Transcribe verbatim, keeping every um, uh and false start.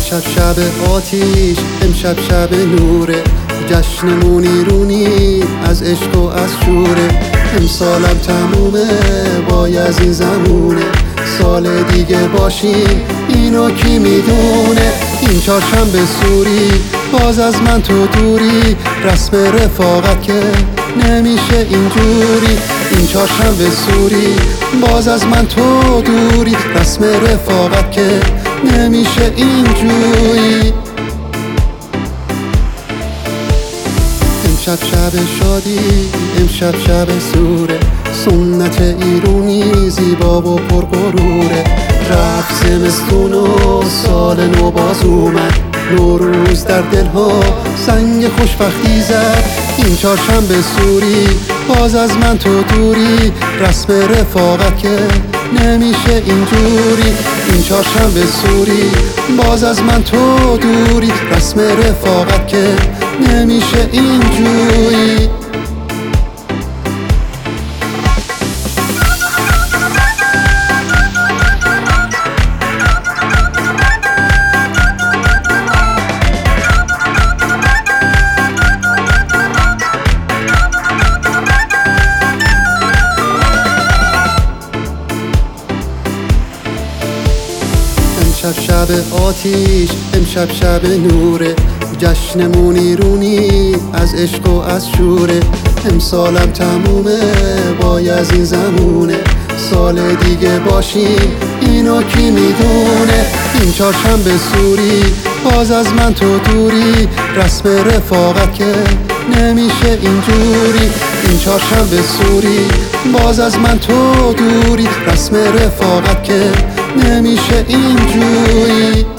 امشب شب آتیش، امشب شب نوره، جشنمون ایرونی از عشق و از شوره. امسالم تمومه باید این زمونه، سال دیگه باشیم اینو کی میدونه. این چهارشنبه سوری باز از من تو دوری، رسم رفاقت که نمیشه اینجوری. این چهارشنبه سوری باز از من تو دوری، رسم رفاقت که نمیشه اینجوری. امشب شب شادی، امشب شب سوره، سنت ایرونی زیبا و پرغروره. رفت زمستون و سال نو باز اومد، نوروز در دلها سنگ خوشبختی زد. این چهارشنبه سوری باز از من تو دوری، رسم رفاقت که نمیشه اینجوری. این چهارشنبه سوری باز از من تو دوری، رسم رفاقت که نمیشه اینجوری. امشب شب آتیش، امشب شب نوره، جشنمون ایرونی از عشق و از شوره. امسالم تمومه باید این زمونه، سال دیگه باشیم اینو کی میدونه. این چهارشنبه سوری باز از من تو دوری، رسم رفاقت که نمیشه اینجوری. این چهارشنبه سوری باز از من تو دوری، رسم رفاقت که نمیشه اینجوری.